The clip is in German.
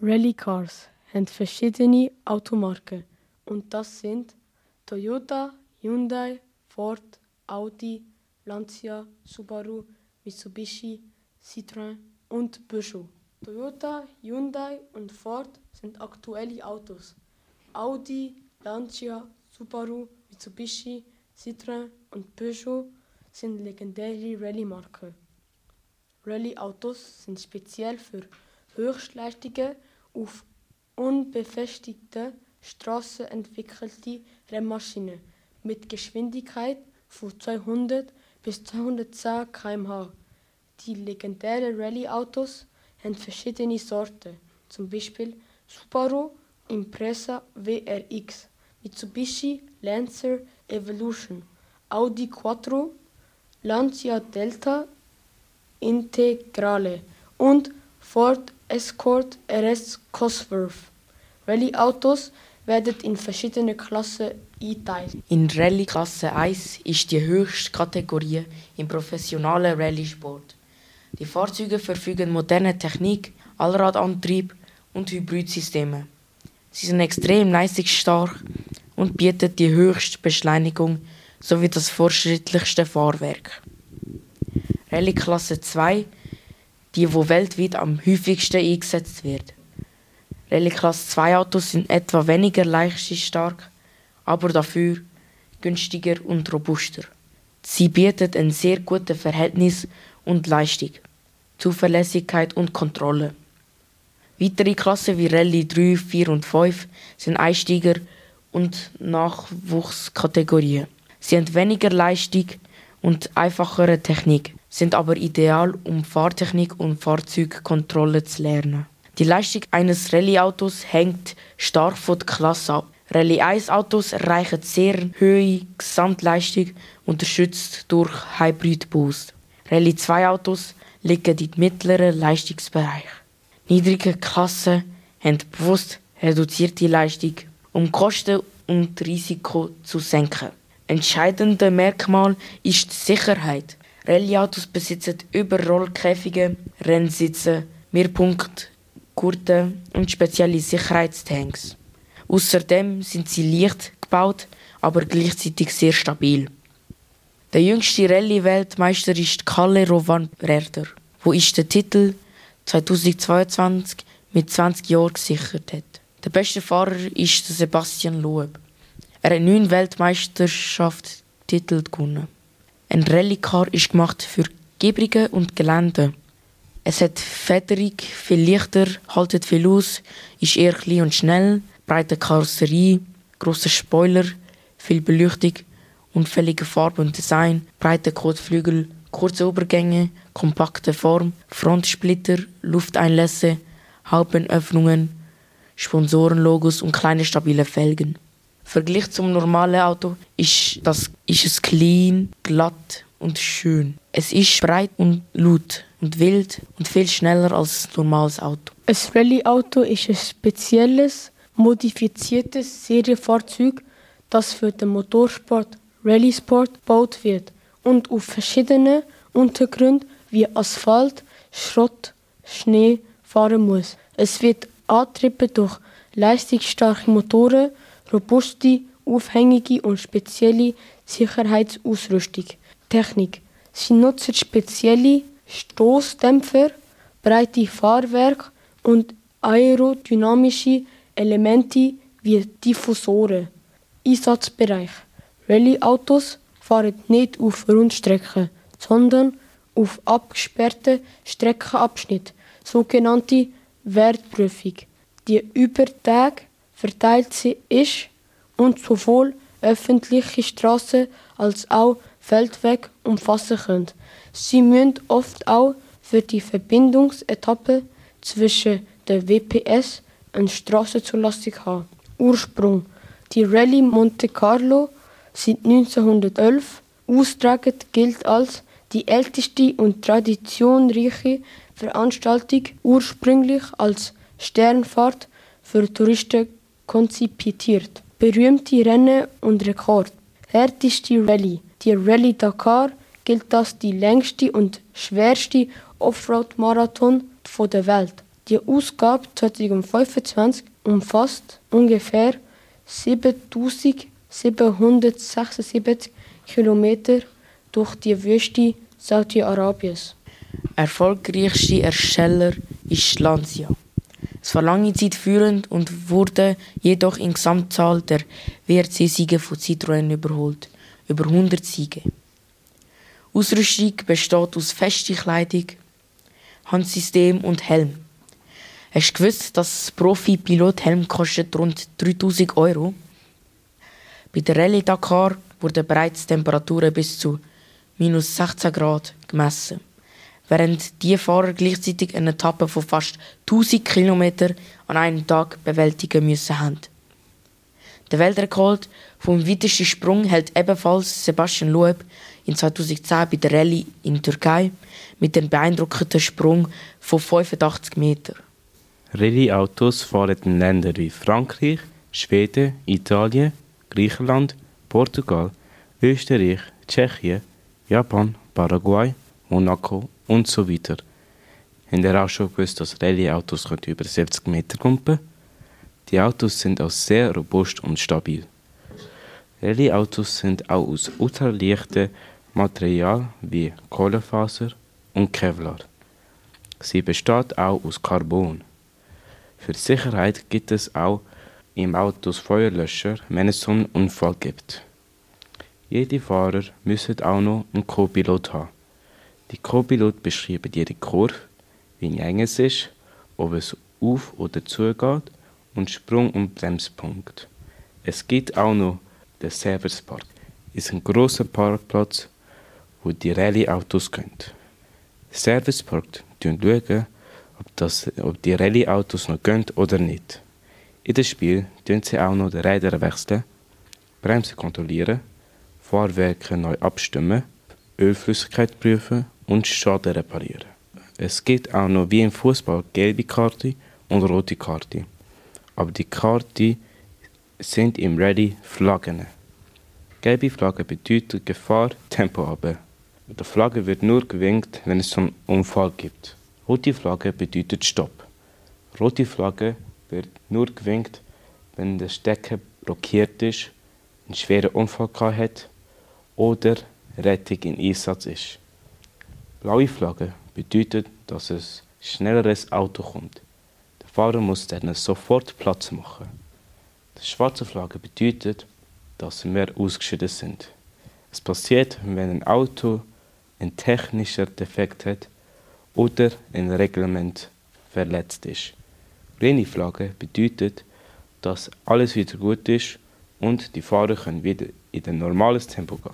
Rallycars haben verschiedene Automarken und das sind Toyota, Hyundai, Ford, Audi, Lancia, Subaru, Mitsubishi, Citroën und Peugeot. Toyota, Hyundai und Ford sind aktuelle Autos. Audi, Lancia, Subaru, Mitsubishi, Citroën und Peugeot sind legendäre Rallye-Marken. Rallye-Autos sind speziell für Höchstleistungen auf unbefestigten Straßen entwickelte Rennmaschinen mit Geschwindigkeit von 200 bis 210 km/h. Die legendären Rallye-Autos haben verschiedene Sorten, zum Beispiel Subaru Impreza WRX, Mitsubishi Lancer Evolution, Audi Quattro, Lancia Delta Integrale und Ford Escort RS Cosworth. Rallye-Autos werden in verschiedene Klassen eingeteilt. In Rallye Klasse 1 ist die höchste Kategorie im professionellen Rallye-Sport. Die Fahrzeuge verfügen moderne Technik, Allradantrieb und Hybridsysteme. Sie sind extrem leistungsstark und bieten die höchste Beschleunigung sowie das fortschrittlichste Fahrwerk. Rallye Klasse 2, die wo weltweit am häufigsten eingesetzt wird. Rallye Klasse 2 Autos sind etwa weniger leistungsstark, aber dafür günstiger und robuster. Sie bieten ein sehr gutes Verhältnis und Leistung, Zuverlässigkeit und Kontrolle. Weitere Klassen wie Rallye 3, 4 und 5 sind Einsteiger- und Nachwuchskategorien. Sie haben weniger Leistung und einfachere Technik, sind aber ideal, um Fahrtechnik und Fahrzeugkontrolle zu lernen. Die Leistung eines Rallye-Autos hängt stark von der Klasse ab. Rallye 1 Autos erreichen sehr hohe Gesamtleistung, unterstützt durch Hybrid Boost. Rallye 2 Autos liegen im mittleren Leistungsbereich. Niedrige Klassen haben bewusst reduzierte Leistung, um Kosten und Risiko zu senken. Entscheidende Merkmal ist die Sicherheit. Rallye-Autos besitzen Überrollkäfige, Rennsitze, Mehrpunktgurte und spezielle Sicherheitstanks. Außerdem sind sie leicht gebaut, aber gleichzeitig sehr stabil. Der jüngste Rallye-Weltmeister ist Kalle Rovanperä, wo den Titel 2022 mit 20 Jahren gesichert hat. Der beste Fahrer ist Sebastian Loeb. Er hat 9 Weltmeisterschaftstitel gewonnen. Ein Rallye-Car ist gemacht für Gebrige und Gelände. Es hat Federung, viel Lichter, haltet viel aus, ist eher klein und schnell, breite Karosserie, grosser Spoiler, viel Beleuchtung, unfällige Farbe und Design, breite Kotflügel, kurze Übergänge, kompakte Form, Frontsplitter, Lufteinlässe, Hauptenöffnungen, Sponsorenlogos und kleine stabile Felgen. Im Vergleich zum normalen Auto ist es clean, glatt und schön. Es ist breit und laut und wild und viel schneller als ein normales Auto. Ein Rallye-Auto ist ein spezielles, modifiziertes Serienfahrzeug, das für den Motorsport Rallye-Sport gebaut wird und auf verschiedenen Untergründen wie Asphalt, Schrott, Schnee fahren muss. Es wird angetrieben durch leistungsstarke Motoren, robuste, aufhängige und spezielle Sicherheitsausrüstung. Technik. Sie nutzen spezielle Stoßdämpfer, breite Fahrwerke und aerodynamische Elemente wie Diffusoren. Einsatzbereich. Rallye-Autos fahren nicht auf Rundstrecken, sondern auf abgesperrten Streckenabschnitten, sogenannte Wertprüfung, die über Tage verteilt ist und sowohl öffentliche Straßen als auch Feldwege umfassen können. Sie müssen oft auch für die Verbindungsetappe zwischen den WPS eine Strassenzulassung haben. Ursprung: Die Rallye Monte Carlo seit 1911 austragen gilt als die älteste und traditionsreiche Veranstaltung, ursprünglich als Sternfahrt für Touristen konzipiert. Berühmte Rennen und Rekord. Härteste Rallye. Die Rallye Dakar gilt als die längste und schwerste Offroad-Marathon der Welt. Die Ausgabe 2025 umfasst ungefähr 7776 Kilometer durch die Wüste Saudi-Arabiens. Erfolgreichster Ersteller ist Lancia. Es war lange Zeit führend und wurde jedoch in Gesamtzahl der WRC-Siege von Citroën überholt. Über 100 Siege. Ausrüstung besteht aus fester Kleidung, Handsystem und Helm. Hast du gewusst, dass Profi-Pilot-Helm kostet rund 3000 €? Bei der Rallye Dakar wurden bereits Temperaturen bis zu -16 Grad gemessen, während die Fahrer gleichzeitig eine Etappe von fast 1000 Kilometer an einem Tag bewältigen müssen haben. Der Weltrekord vom weitesten Sprung hält ebenfalls Sebastian Loeb in 2010 bei der Rallye in Türkei mit einem beeindruckenden Sprung von 85 Metern. Rallye-Autos fahren in Ländern wie Frankreich, Schweden, Italien, Griechenland, Portugal, Österreich, Tschechien, Japan, Paraguay, Monaco und so weiter. Habt ihr auch schon gewusst, dass Rallye-Autos über 70 Meter kumpen? Die Autos sind auch sehr robust und stabil. Rallye-Autos sind auch aus ultraleichtem Material wie Kohlefaser und Kevlar. Sie besteht auch aus Carbon. Für die Sicherheit gibt es auch im Auto Feuerlöscher, wenn es so einen Unfall gibt. Jede Fahrer müssen auch noch einen Co-Pilot haben. Die Co-Pilot beschreiben jede Kurve, wie eng es ist, ob es auf oder zu geht und Sprung- und Bremspunkt. Es gibt auch noch den Service Park. Es ist ein grosser Parkplatz, wo die Rallye-Autos gehen. Der Service Park schauen, ob die Rallye-Autos noch gehen oder nicht. In dem Spiel wechseln sie auch noch die Räder wechseln, Bremsen kontrollieren, Fahrwerke neu abstimmen, Ölflüssigkeit prüfen und Schaden reparieren. Es gibt auch noch wie im Fußball gelbe Karte und rote Karte. Aber die Karte sind im Rallye Flaggen. Gelbe Flagge bedeutet Gefahr, Tempo runter. Die Flagge wird nur gewinkt, wenn es einen Unfall gibt. Rote Flagge bedeutet Stopp. Rote Flagge wird nur gewinkt, wenn der Stecker blockiert ist, einen schweren Unfall hat oder Rettung in Einsatz ist. Blaue Flagge bedeutet, dass ein schnelleres Auto kommt. Der Fahrer muss dann sofort Platz machen. Die schwarze Flagge bedeutet, dass wir ausgeschieden sind. Es passiert, wenn ein Auto einen technischen Defekt hat oder ein Reglement verletzt ist. Grüne Flagge bedeutet, dass alles wieder gut ist und die Fahrer können wieder in ein normales Tempo gehen.